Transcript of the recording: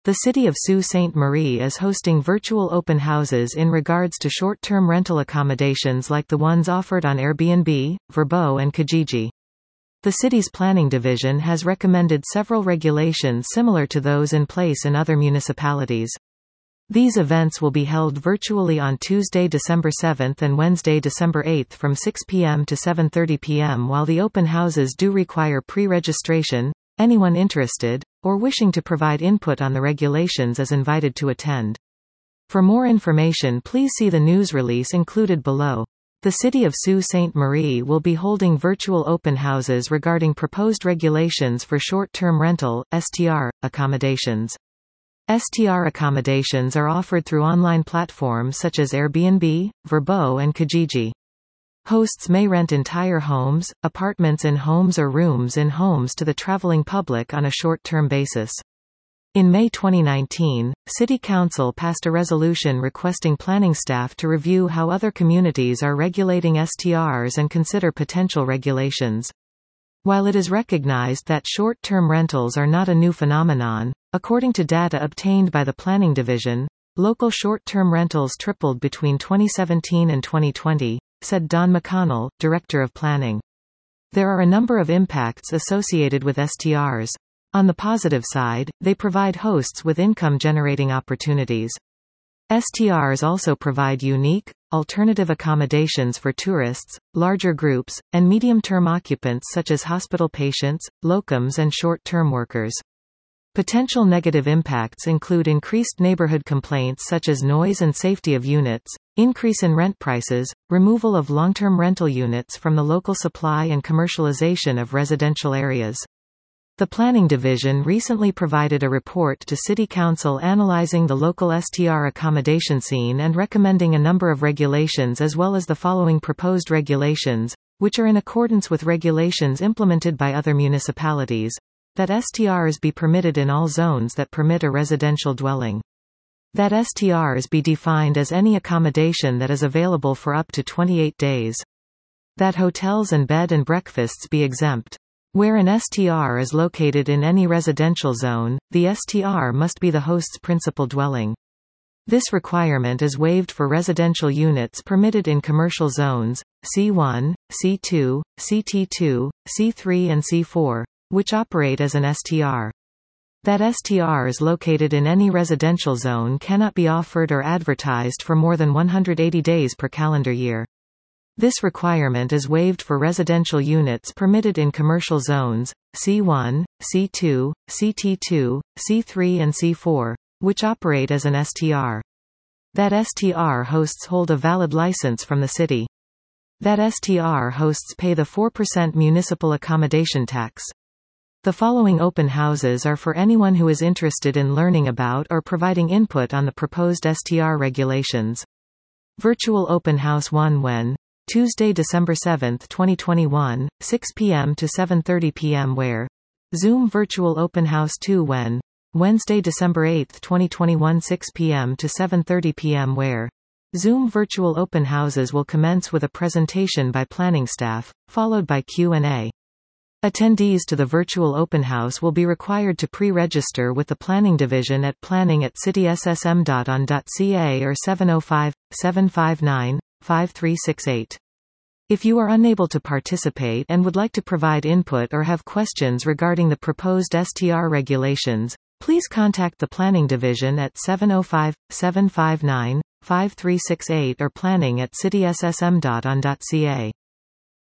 The city of Sault Ste. Marie is hosting virtual open houses in regards to short-term rental accommodations like the ones offered on Airbnb, Vrbo and Kijiji. The city's planning division has recommended several regulations similar to those in place in other municipalities. These events will be held virtually on Tuesday, December 7 and Wednesday, December 8 from 6 p.m. to 7:30 p.m. While the open houses do require pre-registration, anyone interested, or wishing to provide input on the regulations is invited to attend. For more information, please see the news release included below. The city of Sault Ste. Marie will be holding virtual open houses regarding proposed regulations for short-term rental (STR) accommodations. STR accommodations are offered through online platforms such as Airbnb, Vrbo and Kijiji. Hosts may rent entire homes, apartments in homes or rooms in homes to the traveling public on a short-term basis. In May 2019, City Council passed a resolution requesting planning staff to review how other communities are regulating STRs and consider potential regulations. While it is recognized that short-term rentals are not a new phenomenon, according to data obtained by the Planning Division, local short-term rentals tripled between 2017 and 2020, said Don McConnell, Director of Planning. There are a number of impacts associated with STRs. On the positive side, they provide hosts with income-generating opportunities. STRs also provide unique, alternative accommodations for tourists, larger groups, and medium-term occupants such as hospital patients, locums and short-term workers. Potential negative impacts include increased neighborhood complaints such as noise and safety of units, increase in rent prices, removal of long-term rental units from the local supply and commercialization of residential areas. The Planning Division recently provided a report to City Council analyzing the local STR accommodation scene and recommending a number of regulations as well as the following proposed regulations, which are in accordance with regulations implemented by other municipalities, that STRs be permitted in all zones that permit a residential dwelling. That STRs be defined as any accommodation that is available for up to 28 days. That hotels and bed and breakfasts be exempt. Where an STR is located in any residential zone, the STR must be the host's principal dwelling. This requirement is waived for residential units permitted in commercial zones, C1, C2, CT2, C3 and C4, which operate as an STR. That STRs located in any residential zone cannot be offered or advertised for more than 180 days per calendar year. This requirement is waived for residential units permitted in commercial zones, C1, C2, CT2, C3 and C4, which operate as an STR. That STR hosts hold a valid license from the city. That STR hosts pay the 4% municipal accommodation tax. The following open houses are for anyone who is interested in learning about or providing input on the proposed STR regulations. Virtual Open House 1 when Tuesday, December 7, 2021, 6 p.m. to 7:30 p.m. where Zoom Virtual Open House 2 when Wednesday, December 8, 2021, 6 p.m. to 7:30 p.m. where Zoom Virtual Open Houses will commence with a presentation by planning staff, followed by Q&A. Attendees to the virtual open house will be required to pre-register with the Planning Division at planning@cityssm.on.ca or 705-759-5368. If you are unable to participate and would like to provide input or have questions regarding the proposed STR regulations, please contact the Planning Division at 705-759-5368 or planning@cityssm.on.ca.